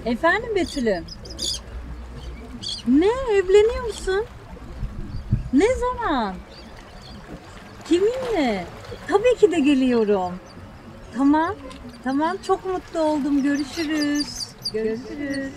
Efendim Betül'üm? Ne? Evleniyor musun? Ne zaman? Kiminle? Tabii ki de geliyorum. Tamam. Tamam, çok mutlu oldum. Görüşürüz. Görüşürüz.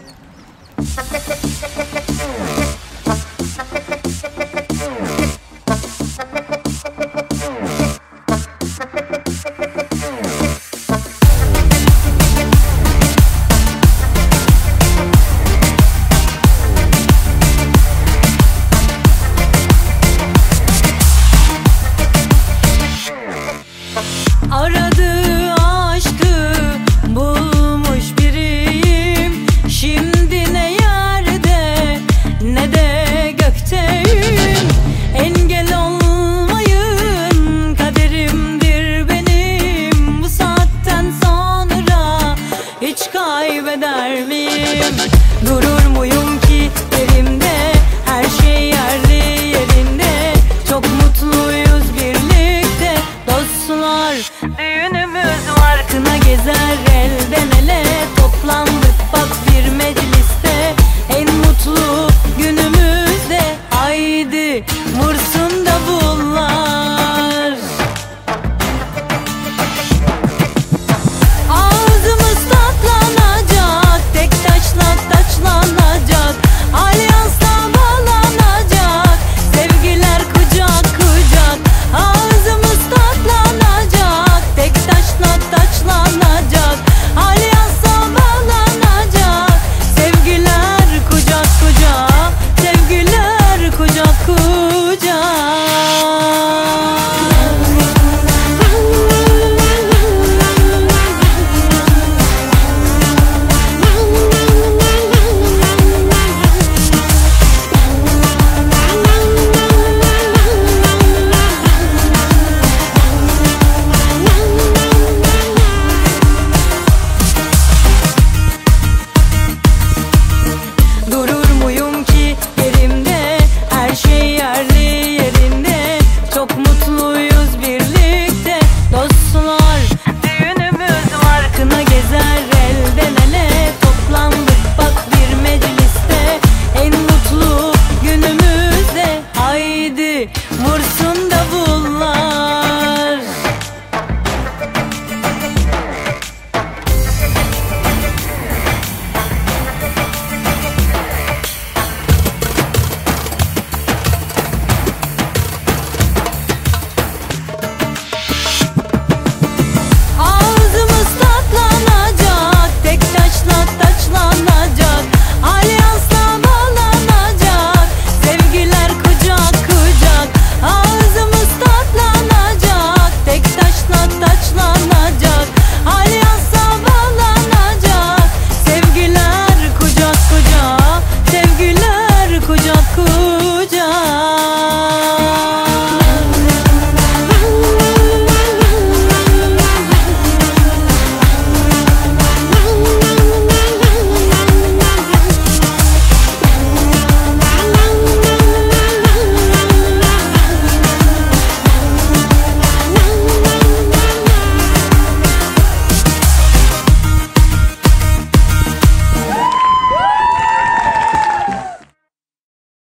Aradığı aşkı bulmuş biriyim. Şimdi ne yerde ne de gökteyim. Engel olmayın kaderimdir benim. Bu saatten sonra hiç kaybeder miyim? Durur muyum ki yerimde? Her şey yerli yerinde. Çok mutluyuz birlikte dostlar. Düğünümüz var, kına gezer elden ele. Toplandık bak bir mecliste, en mutlu günümüzde. Haydi vursun